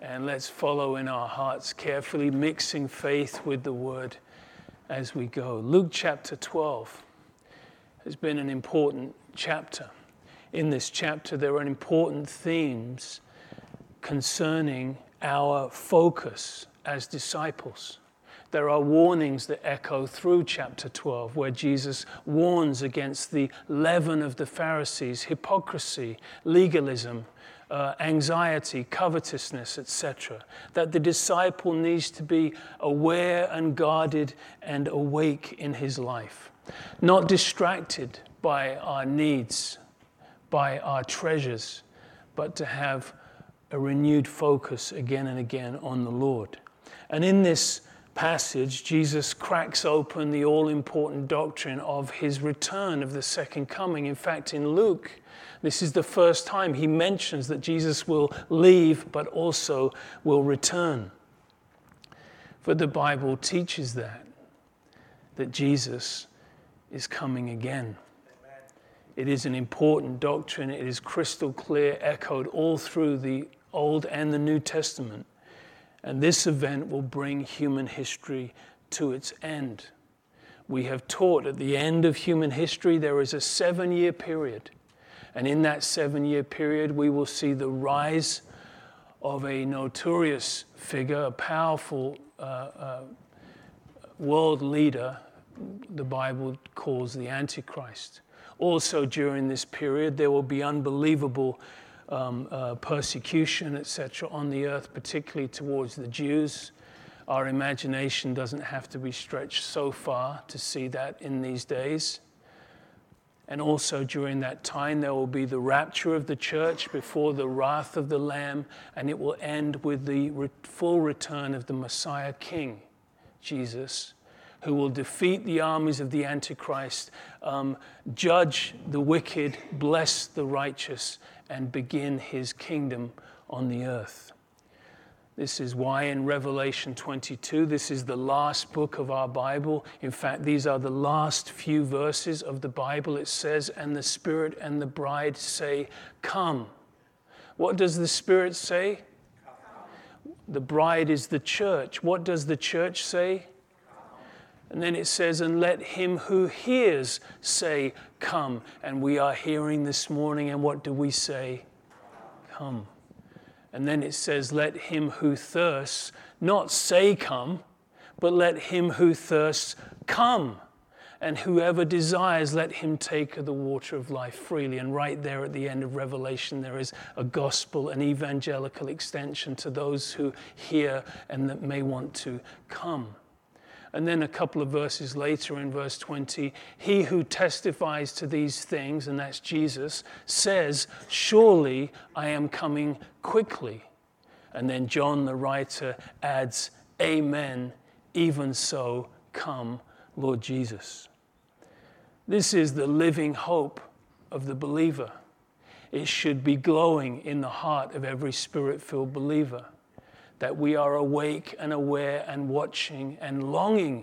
And let's follow in our hearts carefully, mixing faith with the word as we go. Luke chapter 12 has been an important chapter. In this chapter, there are important themes concerning our focus as disciples. There are warnings that echo through chapter 12, where Jesus warns against the leaven of the Pharisees, hypocrisy, legalism, anxiety, covetousness, etc. That the disciple needs to be aware and guarded and awake in his life, not distracted by our needs, by our treasures, but to have a renewed focus again and again on the Lord. And in this passage, Jesus cracks open the all-important doctrine of his return, of the second coming. In fact, in Luke, this is the first time he mentions that Jesus will leave, but also will return. For the Bible teaches that Jesus is coming again. Amen. It is an important doctrine. It is crystal clear, echoed all through the Old and the New Testament. And this event will bring human history to its end. We have taught at the end of human history there is a 7-year period. And in that 7-year period, we will see the rise of a notorious figure, a powerful world leader the Bible calls the Antichrist. Also during this period, there will be unbelievable persecution, etc., on the earth, particularly towards the Jews. Our imagination doesn't have to be stretched so far to see that in these days. And also during that time, there will be the rapture of the church before the wrath of the Lamb, and it will end with the full return of the Messiah King, Jesus, who will defeat the armies of the Antichrist, judge the wicked, bless the righteous, and begin his kingdom on the earth. This is why in Revelation 22, this is the last book of our Bible. In fact, these are the last few verses of the Bible. It says, "And the Spirit and the bride say, 'Come.'" What does the Spirit say? Come. The bride is the church. What does the church say? And then it says, "And let him who hears say, 'Come.'" And we are hearing this morning, and what do we say? Come. And then it says, "Let him who thirsts not say, 'Come,' but let him who thirsts come. And whoever desires, let him take of the water of life freely." And right there at the end of Revelation, there is a gospel, an evangelical extension to those who hear and that may want to come. And then a couple of verses later in verse 20, "He who testifies to these things," and that's Jesus, "says, 'Surely I am coming quickly.'" And then John the writer adds, "Amen, even so, come, Lord Jesus." This is the living hope of the believer. It should be glowing in the heart of every spirit-filled believer, that we are awake and aware and watching and longing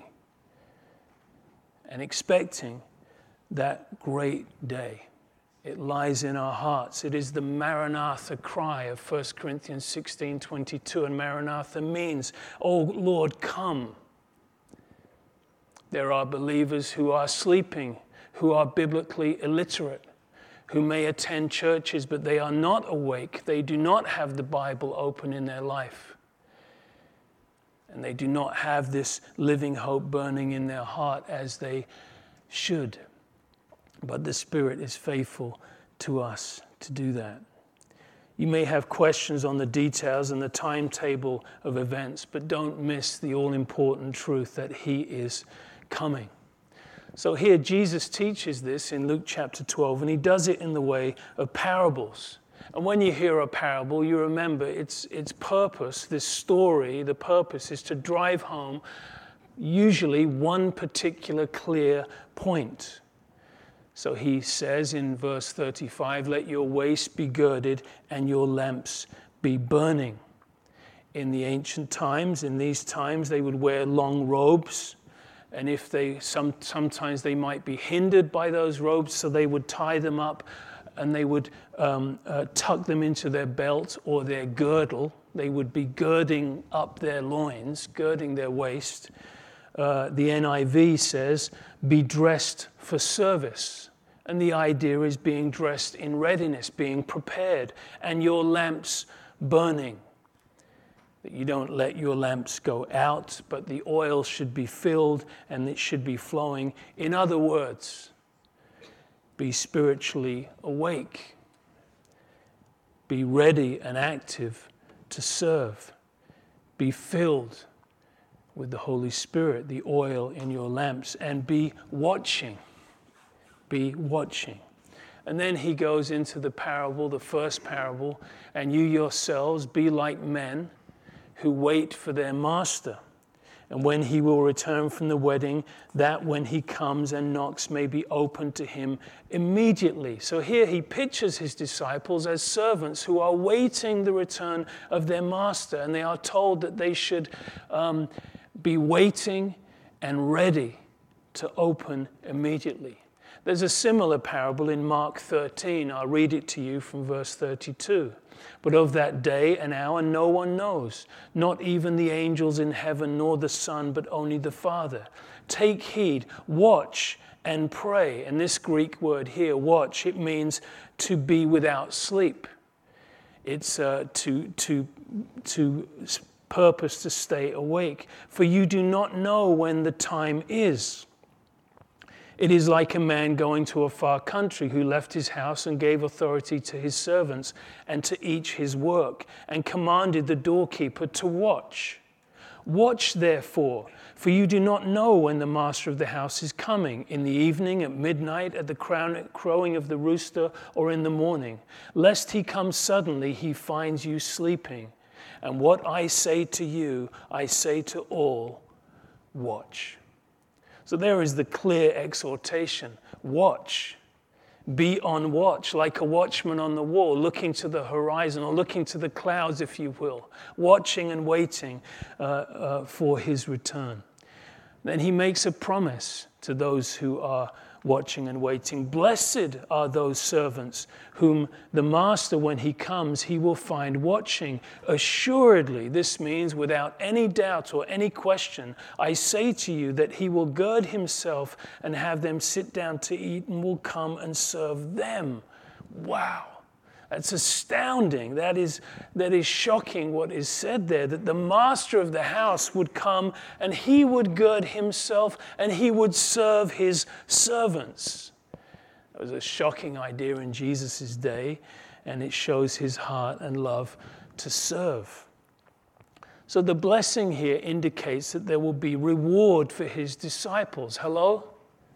and expecting that great day. It lies in our hearts. It is the Maranatha cry of 1 Corinthians 16:22, and Maranatha means, "Oh Lord, come." There are believers who are sleeping, who are biblically illiterate, who may attend churches, but they are not awake. They do not have the Bible open in their life. And they do not have this living hope burning in their heart as they should. But the Spirit is faithful to us to do that. You may have questions on the details and the timetable of events, but don't miss the all-important truth that He is coming. So here Jesus teaches this in Luke chapter 12, and He does it in the way of parables. And when you hear a parable, you remember its purpose, this story, the purpose is to drive home usually one particular clear point. So he says in verse 35, "Let your waist be girded and your lamps be burning." In the ancient times, in these times, they would wear long robes. And if they sometimes they might be hindered by those robes, so they would tie them up and they would tuck them into their belt or their girdle. They would be girding up their loins, girding their waist. The NIV says, be dressed for service. And the idea is being dressed in readiness, being prepared, and your lamps burning. That you don't let your lamps go out, but the oil should be filled and it should be flowing. In other words, be spiritually awake. Be ready and active to serve. Be filled with the Holy Spirit, the oil in your lamps, and be watching. Be watching. And then he goes into the parable, the first parable, and you yourselves be like men who wait for their master. And when he will return from the wedding, that when he comes and knocks may be opened to him immediately. So here he pictures his disciples as servants who are waiting the return of their master. And they are told that they should be waiting and ready to open immediately. There's a similar parable in Mark 13. I'll read it to you from verse 32. But of that day and hour no one knows, not even the angels in heaven, nor the Son, but only the Father. Take heed, watch and pray. And this Greek word here, watch, it means to be without sleep. It's to purpose to stay awake. For you do not know when the time is. It is like a man going to a far country who left his house and gave authority to his servants and to each his work, and commanded the doorkeeper to watch. Watch therefore, for you do not know when the master of the house is coming, in the evening, at midnight, at the crowing of the rooster, or in the morning, lest he come suddenly, he finds you sleeping. And what I say to you, I say to all, watch. So there is the clear exhortation. Watch. Be on watch, like a watchman on the wall, looking to the horizon, or looking to the clouds, if you will, watching and waiting for his return. Then he makes a promise to those who are watching and waiting. Blessed are those servants whom the master, when he comes, he will find watching. Assuredly, this means without any doubt or any question, I say to you that he will gird himself and have them sit down to eat and will come and serve them. Wow. That's astounding. That is shocking what is said there, that the master of the house would come and he would gird himself and he would serve his servants. That was a shocking idea in Jesus' day, and it shows his heart and love to serve. So the blessing here indicates that there will be reward for his disciples. Hello?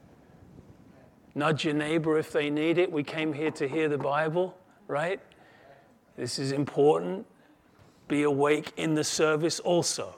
Nudge your neighbor if they need it. We came here to hear the Bible. Right? This is important. Be awake in the service also.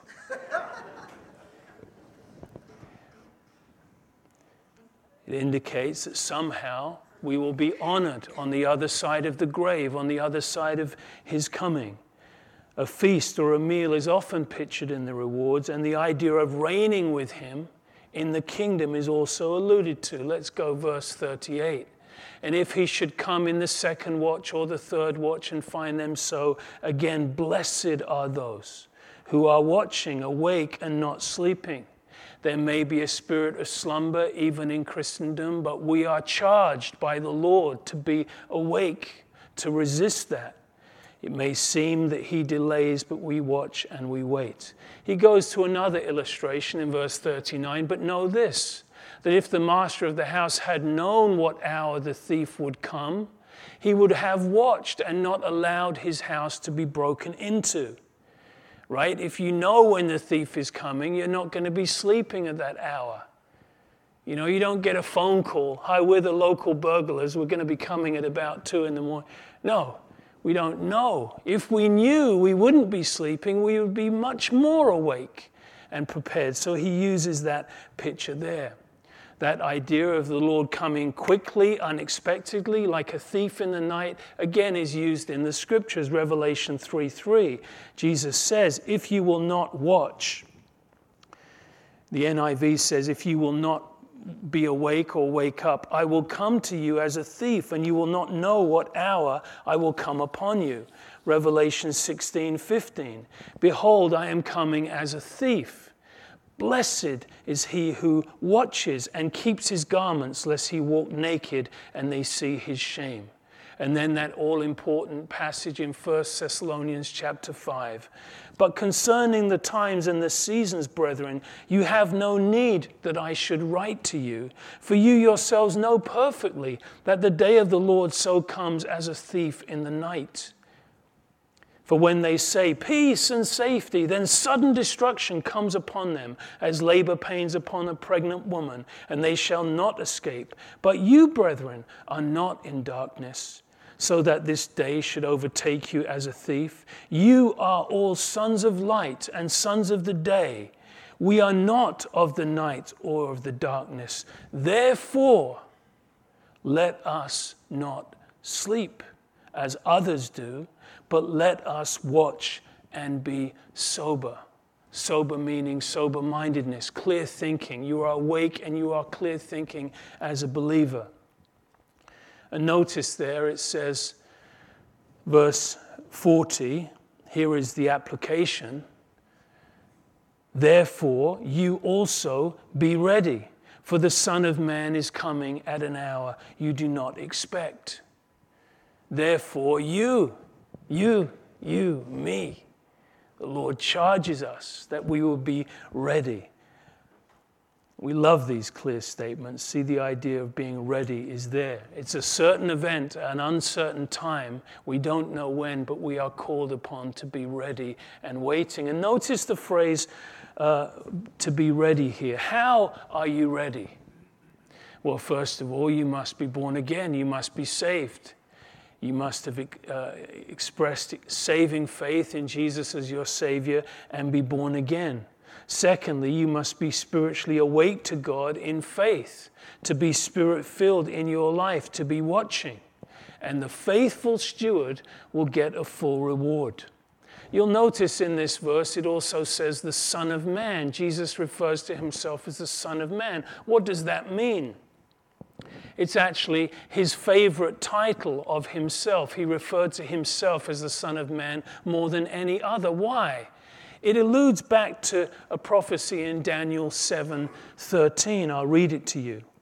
It indicates that somehow we will be honored on the other side of the grave, on the other side of his coming. A feast or a meal is often pictured in the rewards, and the idea of reigning with him in the kingdom is also alluded to. Let's go verse 38. And if he should come in the second watch or the third watch and find them so, again, blessed are those who are watching, awake, and not sleeping. There may be a spirit of slumber even in Christendom, but we are charged by the Lord to be awake, to resist that. It may seem that he delays, but we watch and we wait. He goes to another illustration in verse 39, but know this, that if the master of the house had known what hour the thief would come, he would have watched and not allowed his house to be broken into. Right? If you know when the thief is coming, you're not going to be sleeping at that hour. You know, you don't get a phone call, hi, we're the local burglars, we're going to be coming at about 2 a.m. No, we don't know. If we knew, we wouldn't be sleeping, we would be much more awake and prepared. So he uses that picture there. That idea of the Lord coming quickly, unexpectedly, like a thief in the night, again is used in the scriptures. Revelation 3:3. Jesus says, if you will not watch, the NIV says, if you will not be awake or wake up. I will come to you as a thief, and you will not know what hour I will come upon you. Revelation 16:15. Behold, I am coming as a thief. Blessed is he who watches and keeps his garments, lest he walk naked and they see his shame. And then that all-important passage in 1 Thessalonians chapter 5. But concerning the times and the seasons, brethren, you have no need that I should write to you, for you yourselves know perfectly that the day of the Lord so comes as a thief in the night. For when they say peace and safety, then sudden destruction comes upon them as labor pains upon a pregnant woman, and they shall not escape. But you, brethren, are not in darkness, so that this day should overtake you as a thief. You are all sons of light and sons of the day. We are not of the night or of the darkness. Therefore, let us not sleep as others do, but let us watch and be sober. Sober meaning sober-mindedness, clear thinking. You are awake and you are clear thinking as a believer. And notice there it says, verse 40, here is the application. Therefore, you also be ready, for the Son of Man is coming at an hour you do not expect. Therefore, you, me, the Lord charges us that we will be ready. We love these clear statements. See, the idea of being ready is there. It's a certain event, an uncertain time. We don't know when, but we are called upon to be ready and waiting. And notice the phrase, to be ready here. How are you ready? Well, first of all, you must be born again. You must be saved. You must have expressed saving faith in Jesus as your Savior and be born again. Secondly, you must be spiritually awake to God in faith, to be Spirit-filled in your life, to be watching. And the faithful steward will get a full reward. You'll notice in this verse it also says the Son of Man. Jesus refers to himself as the Son of Man. What does that mean? It's actually his favorite title of himself. He referred to himself as the Son of Man more than any other. Why? It alludes back to a prophecy in Daniel 7:13. I'll read it to you.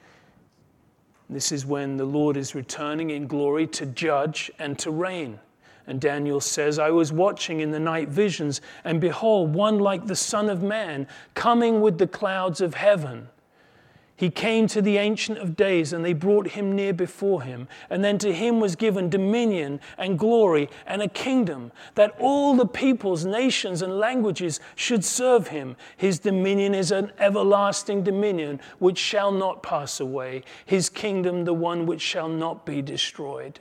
This is when the Lord is returning in glory to judge and to reign. And Daniel says, I was watching in the night visions, and behold, one like the Son of Man coming with the clouds of heaven. He came to the Ancient of Days, and they brought him near before him. And then to him was given dominion and glory and a kingdom, that all the peoples, nations, and languages should serve him. His dominion is an everlasting dominion which shall not pass away. His kingdom, the one which shall not be destroyed.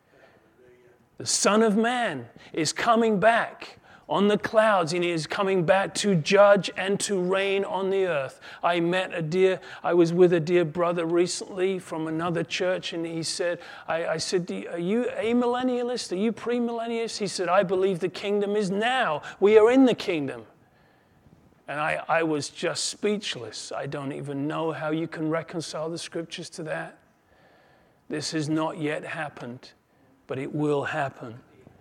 The Son of Man is coming back on the clouds, and he is coming back to judge and to reign on the earth. I was with a dear brother recently from another church, and he said, I said, are you amillennialist? Are you premillennialist? He said, I believe the kingdom is now. We are in the kingdom. And I was just speechless. I don't even know how you can reconcile the scriptures to that. This has not yet happened, but it will happen.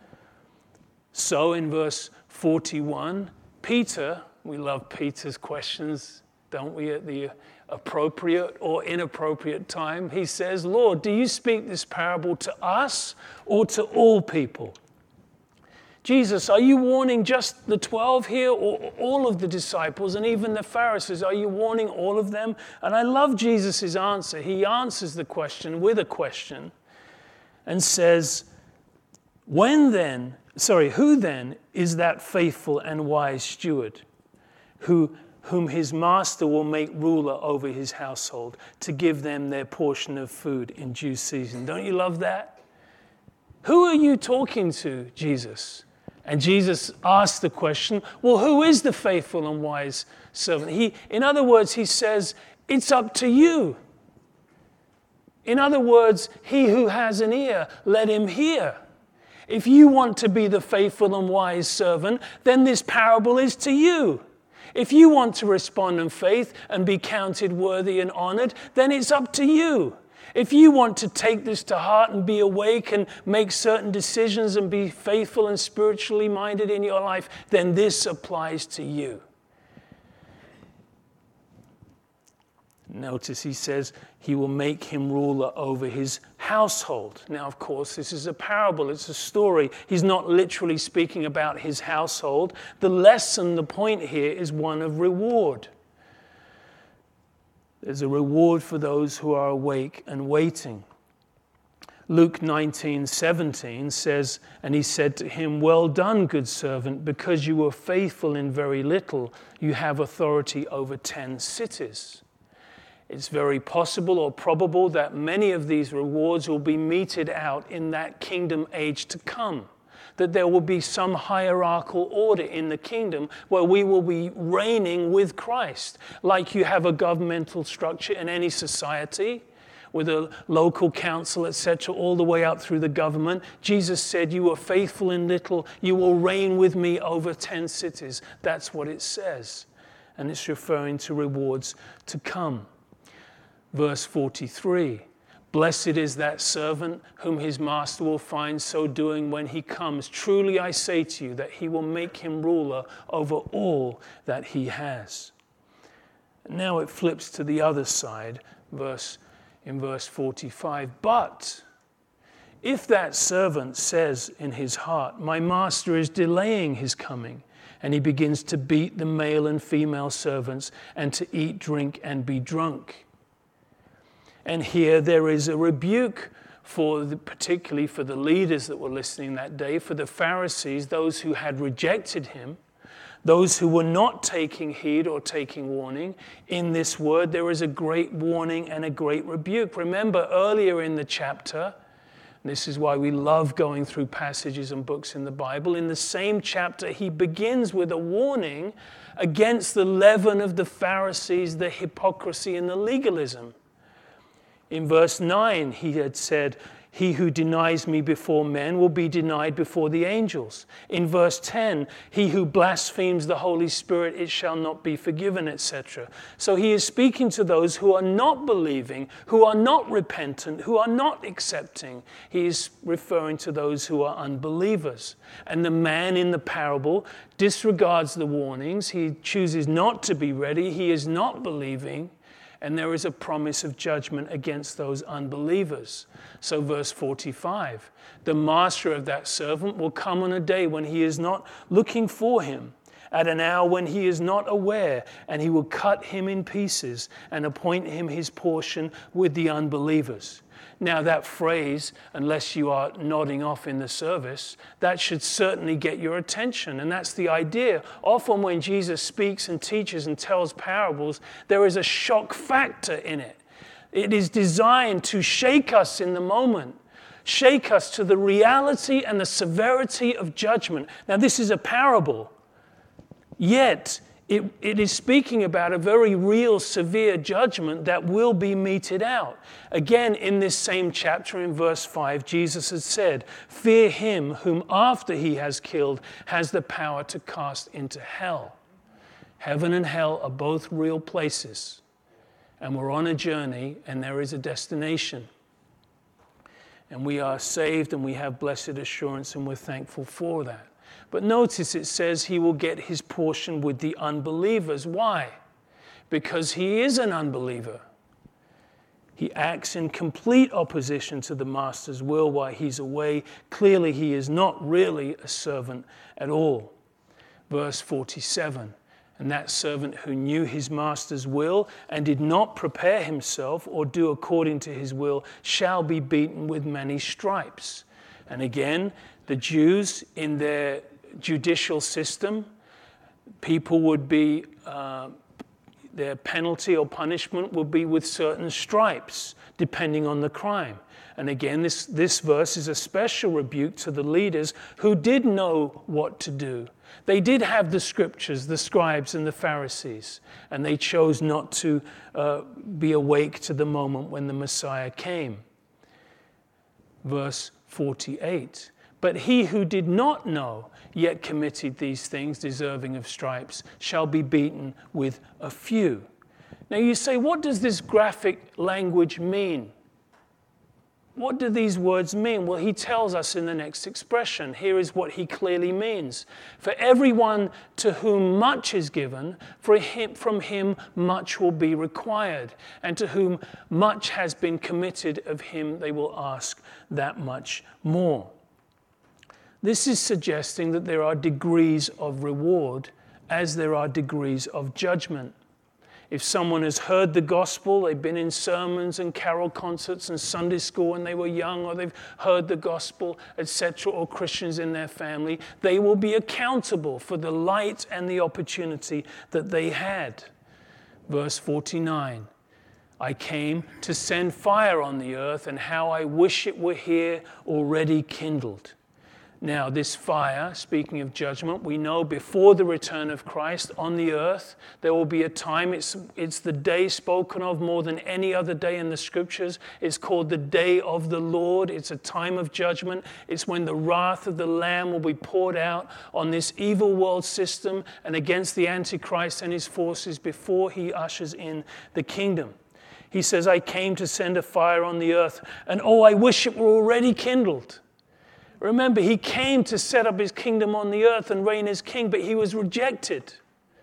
So in verse 41, Peter, we love Peter's questions, don't we, at the appropriate or inappropriate time. He says, Lord, do you speak this parable to us or to all people? Jesus, are you warning just the 12 here or all of the disciples and even the Pharisees? Are you warning all of them? And I love Jesus' answer. He answers the question with a question and says, who then is that faithful and wise steward whom his master will make ruler over his household to give them their portion of food in due season? Don't you love that? Who are you talking to, Jesus? And Jesus asked the question, well, who is the faithful and wise servant? In other words, he says, it's up to you. In other words, he who has an ear, let him hear. If you want to be the faithful and wise servant, then this parable is to you. If you want to respond in faith and be counted worthy and honored, then it's up to you. If you want to take this to heart and be awake and make certain decisions and be faithful and spiritually minded in your life, then this applies to you. Notice he says he will make him ruler over his household. Now, of course, this is a parable. It's a story. He's not literally speaking about his household. The lesson, the point here is one of reward. There's a reward for those who are awake and waiting. Luke 19:17 says, and he said to him, "Well done, good servant, because you were faithful in very little, you have authority over 10 cities." It's very possible or probable that many of these rewards will be meted out in that kingdom age to come. That there will be some hierarchical order in the kingdom where we will be reigning with Christ. Like you have a governmental structure in any society with a local council, etc., all the way up through the government. Jesus said, "You are faithful in little, you will reign with me over 10 cities." That's what it says. And it's referring to rewards to come. Verse 43, "Blessed is that servant whom his master will find so doing when he comes. Truly I say to you that he will make him ruler over all that he has." Now it flips to the other side, in verse 45. "But if that servant says in his heart, 'My master is delaying his coming,' and he begins to beat the male and female servants and to eat, drink, and be drunk." And here there is a rebuke particularly for the leaders that were listening that day, for the Pharisees, those who had rejected him, those who were not taking heed or taking warning. In this word, there is a great warning and a great rebuke. Remember earlier in the chapter, this is why we love going through passages and books in the Bible. In the same chapter, he begins with a warning against the leaven of the Pharisees, the hypocrisy and the legalism. In verse 9, he had said, "He who denies me before men will be denied before the angels." In verse 10, "He who blasphemes the Holy Spirit, it shall not be forgiven," etc. So he is speaking to those who are not believing, who are not repentant, who are not accepting. He is referring to those who are unbelievers. And the man in the parable disregards the warnings. He chooses not to be ready. He is not believing. And there is a promise of judgment against those unbelievers. So verse 45, "The master of that servant will come on a day when he is not looking for him, at an hour when he is not aware, and he will cut him in pieces and appoint him his portion with the unbelievers." Now that phrase, unless you are nodding off in the service, that should certainly get your attention. And that's the idea. Often when Jesus speaks and teaches and tells parables, there is a shock factor in it. It is designed to shake us in the moment, shake us to the reality and the severity of judgment. Now this is a parable, yet it is speaking about a very real, severe judgment that will be meted out. Again, in this same chapter, in verse 5, Jesus has said, "Fear him whom after he has killed has the power to cast into hell." Heaven and hell are both real places. And we're on a journey, and there is a destination. And we are saved, and we have blessed assurance, and we're thankful for that. But notice it says he will get his portion with the unbelievers. Why? Because he is an unbeliever. He acts in complete opposition to the master's will while he's away. Clearly, he is not really a servant at all. Verse 47, "And that servant who knew his master's will and did not prepare himself or do according to his will shall be beaten with many stripes." And again, the Jews in their judicial system, people would be, their penalty or punishment would be with certain stripes, depending on the crime. And again, this verse is a special rebuke to the leaders who did know what to do. They did have the scriptures, the scribes and the Pharisees, and they chose not to be awake to the moment when the Messiah came. Verse 48, But he who did not know, yet committed these things deserving of stripes, shall be beaten with a few. Now you say, what does this graphic language mean? What do these words mean? Well, he tells us in the next expression. Here is what he clearly means. For everyone to whom much is given, from him much will be required. And to whom much has been committed, of him they will ask that much more. This is suggesting that there are degrees of reward as there are degrees of judgment. If someone has heard the gospel, they've been in sermons and carol concerts and Sunday school when they were young, or they've heard the gospel, etc., or Christians in their family, they will be accountable for the light and the opportunity that they had. Verse 49, I came to send fire on the earth, and how I wish it were here already kindled. Now, this fire, speaking of judgment, we know before the return of Christ on the earth, there will be a time, it's the day spoken of more than any other day in the scriptures. It's called the day of the Lord. It's a time of judgment. It's when the wrath of the Lamb will be poured out on this evil world system and against the Antichrist and his forces before he ushers in the kingdom. He says, I came to send a fire on the earth, and oh, I wish it were already kindled. Remember, he came to set up his kingdom on the earth and reign as king, but he was rejected.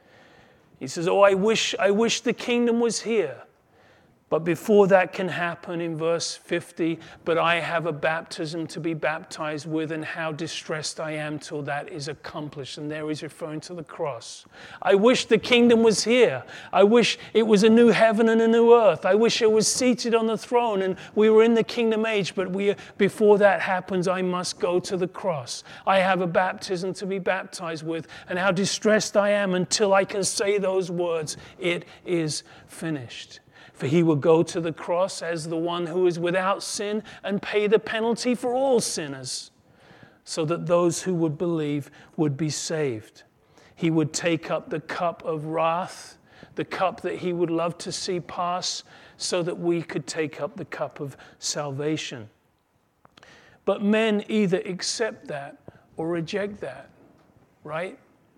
He says, oh, I wish the kingdom was here. But before that can happen, in verse 50, but I have a baptism to be baptized with, and how distressed I am till that is accomplished. And there he's referring to the cross. I wish the kingdom was here. I wish it was a new heaven and a new earth. I wish it was seated on the throne and we were in the kingdom age, but before that happens, I must go to the cross. I have a baptism to be baptized with, and how distressed I am until I can say those words, it is finished. For he will go to the cross as the one who is without sin and pay the penalty for all sinners, so that those who would believe would be saved. He would take up the cup of wrath, the cup that he would love to see pass, so that we could take up the cup of salvation. But men either accept that or reject that, right?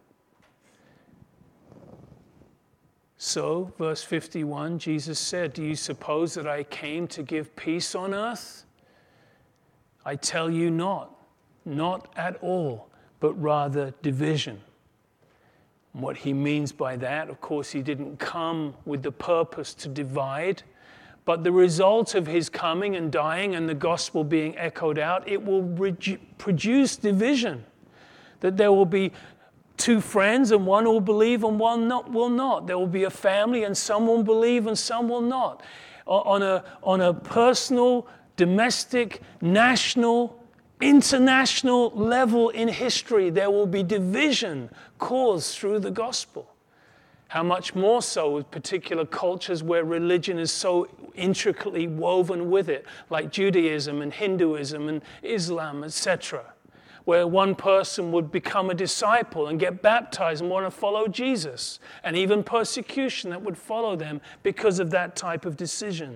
So, verse 51, Jesus said, do you suppose that I came to give peace on earth? I tell you not at all, but rather division. And what he means by that, of course, he didn't come with the purpose to divide, but the result of his coming and dying and the gospel being echoed out, it will produce division. That there will be two friends and one will believe and one will not. There will be a family and some will believe and some will not. On a personal, domestic, national, international level in history, there will be division caused through the gospel. How much more so with particular cultures where religion is so intricately woven with it, like Judaism and Hinduism and Islam, etc., where one person would become a disciple and get baptized and want to follow Jesus, and even persecution that would follow them because of that type of decision.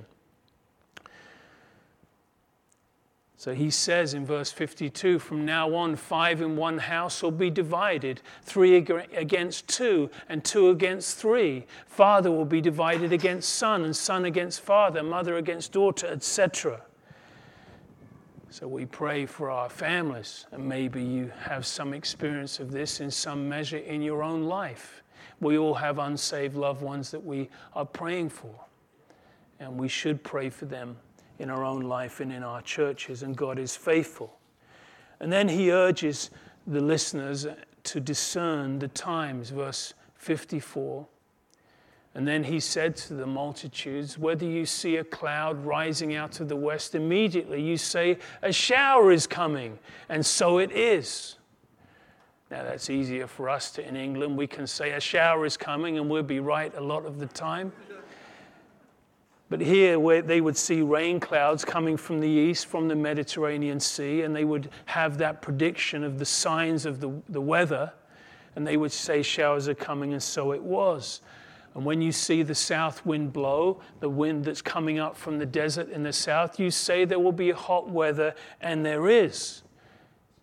So he says in verse 52, from now on, 5 in one house will be divided, 3 against 2, and 2 against 3. Father will be divided against son, and son against father, mother against daughter, etc. So we pray for our families, and maybe you have some experience of this in some measure in your own life. We all have unsaved loved ones that we are praying for, and we should pray for them in our own life and in our churches, and God is faithful. And then he urges the listeners to discern the times, verse 54. And then he said to the multitudes, whether you see a cloud rising out of the west, immediately you say, a shower is coming, and so it is. Now that's easier for us in England. We can say a shower is coming and we'll be right a lot of the time. But here, where they would see rain clouds coming from the east, from the Mediterranean Sea, and they would have that prediction of the signs of the weather, and they would say showers are coming, and so it was. And when you see the south wind blow, the wind that's coming up from the desert in the south, you say there will be hot weather, and there is.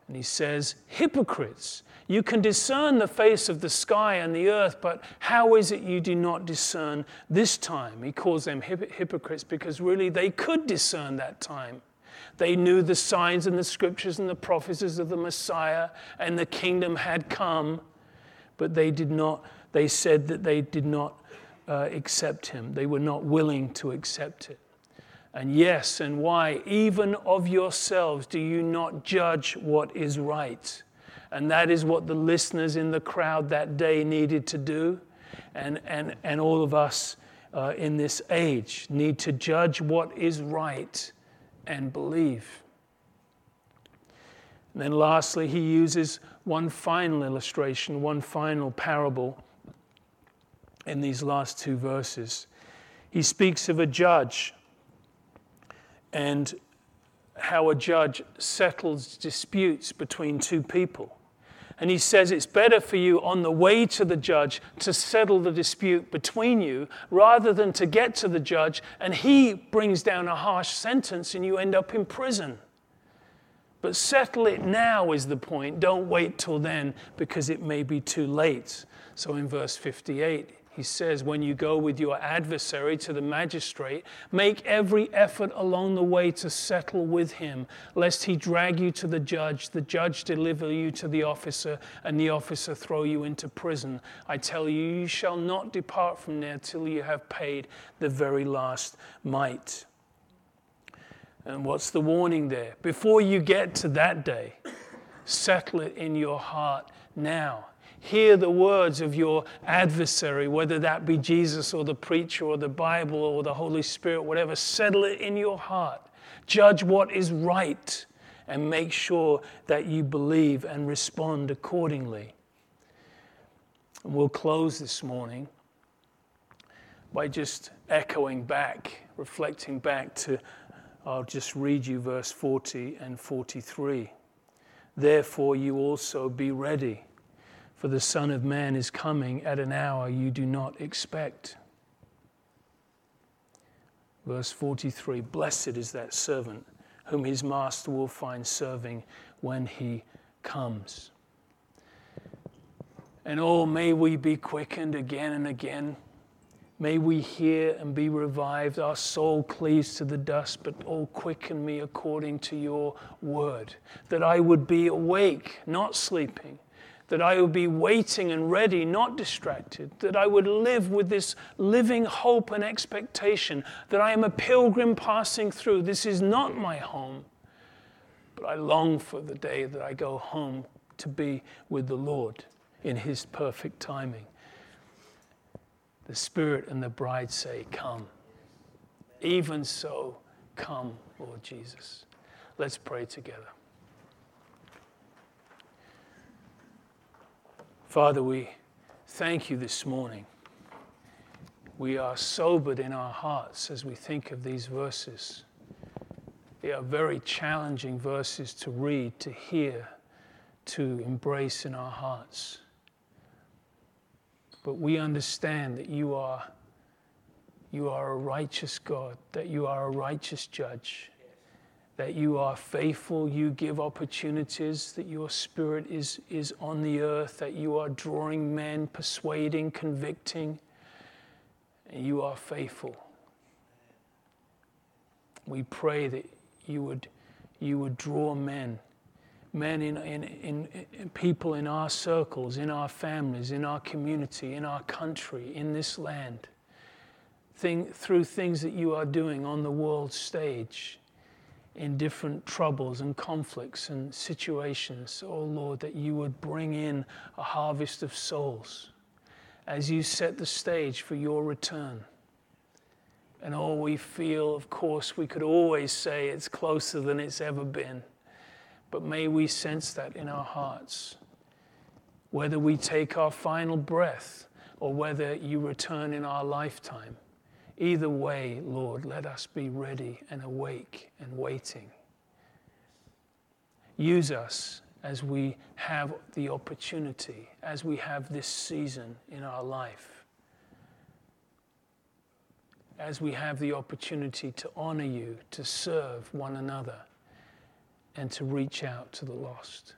And he says, hypocrites, you can discern the face of the sky and the earth, but how is it you do not discern this time? He calls them hypocrites because really they could discern that time. They knew the signs and the scriptures and the prophecies of the Messiah, and the kingdom had come, but they said that they did not accept him. They were not willing to accept it. And yes, and why? Even of yourselves do you not judge what is right? And that is what the listeners in the crowd that day needed to do. And all of us in this age need to judge what is right and believe. And then lastly, he uses one final illustration, one final parable in these last two verses. He speaks of a judge and how a judge settles disputes between two people. And he says it's better for you on the way to the judge to settle the dispute between you rather than to get to the judge and he brings down a harsh sentence and you end up in prison. But settle it now is the point. Don't wait till then because it may be too late. So in verse 58, he says, when you go with your adversary to the magistrate, make every effort along the way to settle with him, lest he drag you to the judge deliver you to the officer, and the officer throw you into prison. I tell you, you shall not depart from there till you have paid the very last mite. And what's the warning there? Before you get to that day, settle it in your heart now. Hear the words of your adversary, whether that be Jesus or the preacher or the Bible or the Holy Spirit, whatever. Settle it in your heart. Judge what is right and make sure that you believe and respond accordingly. And we'll close this morning by just echoing back, reflecting back to, I'll just read you verse 40 and 43. Therefore you also be ready, for the Son of Man is coming at an hour you do not expect. Verse 43, blessed is that servant whom his master will find serving when he comes. And oh, may we be quickened again and again. May we hear and be revived. Our soul cleaves to the dust, but oh, quicken me according to your word, that I would be awake, not sleeping, that I would be waiting and ready, not distracted, that I would live with this living hope and expectation, that I am a pilgrim passing through. This is not my home, but I long for the day that I go home to be with the Lord in his perfect timing. The Spirit and the bride say, come. Even so, come, Lord Jesus. Let's pray together. Father, we thank you this morning. We are sobered in our hearts as we think of these verses. They are very challenging verses to read, to hear, to embrace in our hearts. But we understand that you are a righteous God, that you are a righteous judge, that you are faithful, you give opportunities, that your Spirit is on the earth, that you are drawing men, persuading, convicting, and you are faithful. We pray that you would draw men in people in our circles, in our families, in our community, in our country, in this land, through things that you are doing on the world stage, in different troubles and conflicts and situations. Oh Lord, that you would bring in a harvest of souls as you set the stage for your return. And oh, we feel, of course, we could always say it's closer than it's ever been. But may we sense that in our hearts, whether we take our final breath or whether you return in our lifetime. Either way, Lord, let us be ready and awake and waiting. Use us as we have the opportunity, as we have this season in our life, as we have the opportunity to honor you, to serve one another, and to reach out to the lost.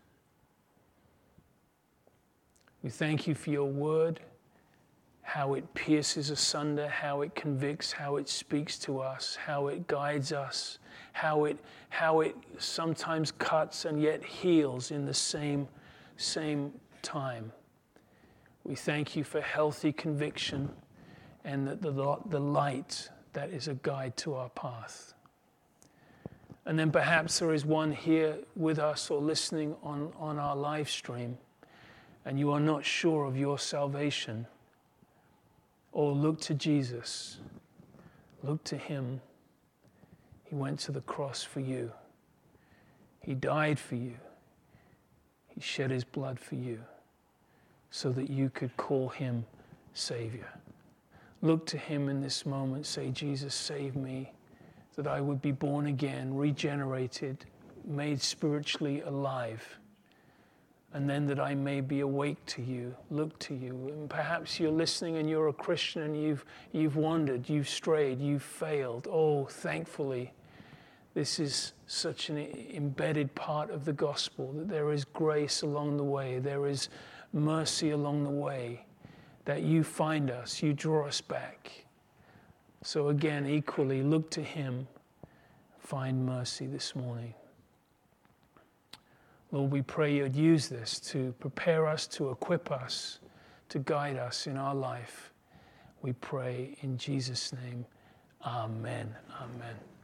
We thank you for your word, how it pierces asunder, how it convicts, how it speaks to us, how it guides us, how it sometimes cuts and yet heals in the same time. We thank you for healthy conviction and the light that is a guide to our path. And then perhaps there is one here with us or listening on our live stream, and you are not sure of your salvation. Or look to Jesus. Look to him. He went to the cross for you. He died for you. He shed his blood for you so that you could call him Savior. Look to him in this moment. Say, Jesus, save me, that I would be born again, regenerated, made spiritually alive, and then that I may be awake to you, look to you. And perhaps you're listening and you're a Christian and you've wandered, you've strayed, you've failed. Oh, thankfully, this is such an embedded part of the gospel, that there is grace along the way, there is mercy along the way, that you find us, you draw us back. So again, equally, look to him, find mercy this morning. Lord, we pray you'd use this to prepare us, to equip us, to guide us in our life. We pray in Jesus' name. Amen. Amen.